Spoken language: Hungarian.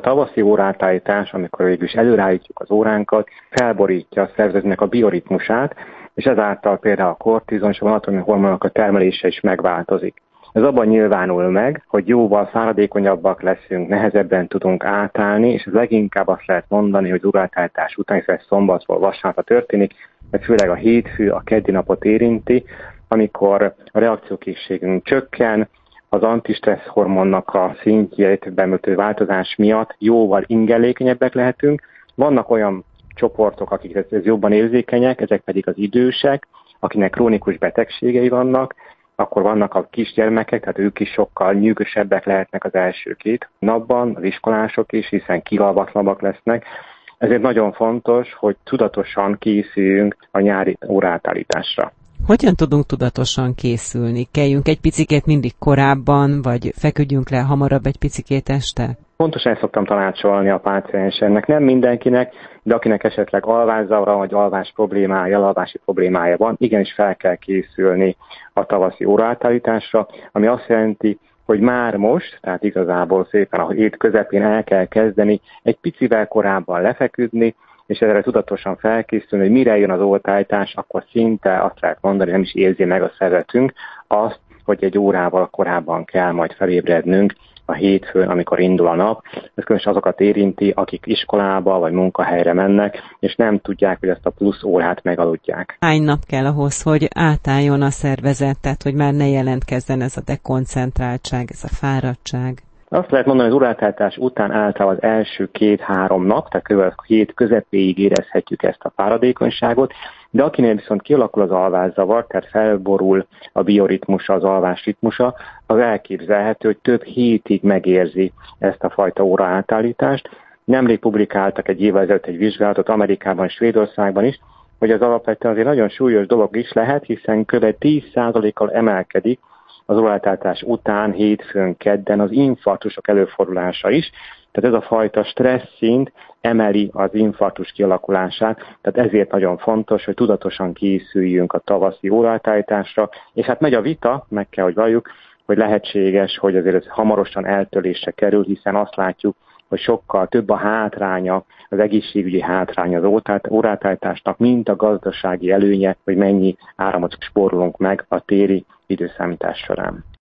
tavaszi óraátállítás, amikor végül is előreállítjuk az óránkat, felborítja a szervezetnek a bioritmusát, és ezáltal például a kortizon és a melatonin hormonok a termelése is megváltozik. Ez abban nyilvánul meg, hogy jóval fáradékonyabbak leszünk, nehezebben tudunk átállni, és ez leginkább azt lehet mondani, hogy óraátállítás után, hiszen ez szombatról vasárnapra történik, mert főleg a hétfő, a keddi napot érinti, amikor a reakciókészségünk csökken, az antistressz hormonnak a szintjét bemutató változás miatt jóval ingerlékenyebbek lehetünk. Vannak olyan csoportok, akik ez jobban érzékenyek, ezek pedig az idősek, akinek krónikus betegségei vannak, akkor vannak a kisgyermekek, tehát ők is sokkal nyűgösebbek lehetnek az első 2 napban, az iskolások is, hiszen kilalvatlabbak lesznek. Ezért nagyon fontos, hogy tudatosan készüljünk a nyári óraátállításra. Hogyan tudunk tudatosan készülni? Keljünk egy picikét mindig korábban, vagy feküdjünk le hamarabb egy picikét este? Pontosan ezt szoktam tanácsolni a páciensemnek, nem mindenkinek, de akinek esetleg alvászavara vagy alvási problémája van, igenis fel kell készülni a tavaszi óraátállításra, ami azt jelenti, hogy már most, tehát igazából szépen a hét közepén el kell kezdeni egy picivel korábban lefeküdni, és erre tudatosan felkészülni, hogy mire jön az óraátállítás, akkor szinte azt lehet mondani, nem is érzi meg a szervetünk azt, hogy egy órával korábban kell majd felébrednünk a hétfőn, amikor indul a nap. Ez különösen azokat érinti, akik iskolába vagy munkahelyre mennek, és nem tudják, hogy ezt a plusz órát megaludják. Hány nap kell ahhoz, hogy átálljon a szervezet, tehát hogy már ne jelentkezzen ez a dekoncentráltság, ez a fáradtság? Azt lehet mondani, hogy az óraátállítás után általában az első 2-3 nap, tehát kb. A hét közepéig érezhetjük ezt a fáradékonyságot, de akinél viszont kialakul az alvászavar, tehát felborul a bioritmusa, az alvás ritmusa, az elképzelhető, hogy több hétig megérzi ezt a fajta óraátállítást. Nemrég publikáltak egy évvel ezelőtt egy vizsgálatot Amerikában, Svédországban is, hogy az alapvetően azért nagyon súlyos dolog is lehet, hiszen kb. 10%-kal emelkedik az óraátállítás után, hétfőn, kedden az infarktusok előfordulása is. Tehát ez a fajta stressz szint emeli az infarktus kialakulását, tehát ezért nagyon fontos, hogy tudatosan készüljünk a tavaszi óraátállításra, és hát megy a vita, meg kell, hogy valljuk, hogy lehetséges, hogy azért ez hamarosan eltörlésre kerül, hiszen azt látjuk, hogy sokkal több a hátránya, az egészségügyi hátránya az óraátállításnak, mint a gazdasági előnye, hogy mennyi áramot spórolunk meg a téli időszámítás során.